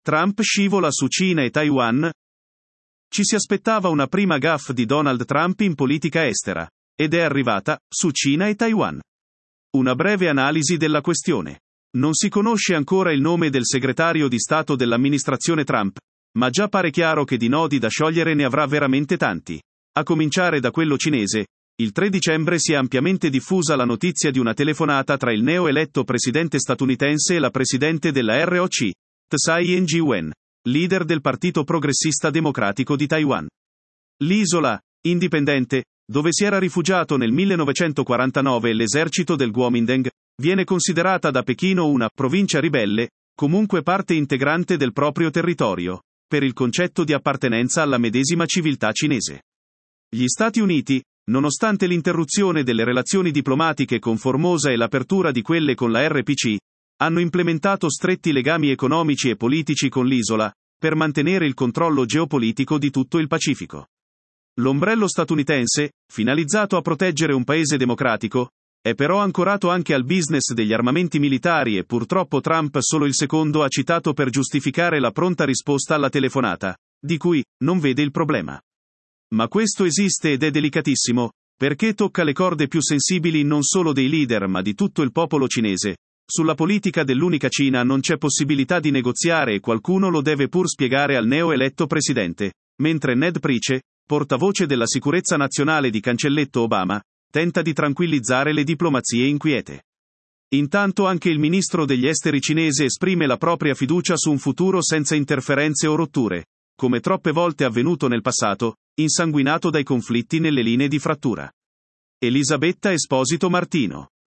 Trump scivola su Cina e Taiwan? Ci si aspettava una prima gaffe di Donald Trump in politica estera, ed è arrivata, su Cina e Taiwan. Una breve analisi della questione. Non si conosce ancora il nome del segretario di Stato dell'amministrazione Trump, ma già pare chiaro che di nodi da sciogliere ne avrà veramente tanti. A cominciare da quello cinese. Il 3 dicembre si è ampiamente diffusa la notizia di una telefonata tra il neoeletto presidente statunitense e la presidente della ROC, Tsai Ing-wen, leader del Partito Progressista Democratico di Taiwan. L'isola, indipendente, dove si era rifugiato nel 1949 l'esercito del Kuomintang, viene considerata da Pechino una provincia ribelle, comunque parte integrante del proprio territorio, per il concetto di appartenenza alla medesima civiltà cinese. Gli Stati Uniti, nonostante l'interruzione delle relazioni diplomatiche con Formosa e l'apertura di quelle con la RPC, hanno implementato stretti legami economici e politici con l'isola, per mantenere il controllo geopolitico di tutto il Pacifico. L'ombrello statunitense, finalizzato a proteggere un paese democratico, è però ancorato anche al business degli armamenti militari e purtroppo Trump solo il secondo ha citato per giustificare la pronta risposta alla telefonata, di cui non vede il problema. Ma questo esiste ed è delicatissimo, perché tocca le corde più sensibili non solo dei leader ma di tutto il popolo cinese. Sulla politica dell'unica Cina non c'è possibilità di negoziare e qualcuno lo deve pur spiegare al neoeletto presidente, mentre Ned Price, portavoce della sicurezza nazionale di cancelletto Obama, tenta di tranquillizzare le diplomazie inquiete. Intanto anche il ministro degli esteri cinese esprime la propria fiducia su un futuro senza interferenze o rotture, come troppe volte avvenuto nel passato, insanguinato dai conflitti nelle linee di frattura. Elisabetta Esposito Martino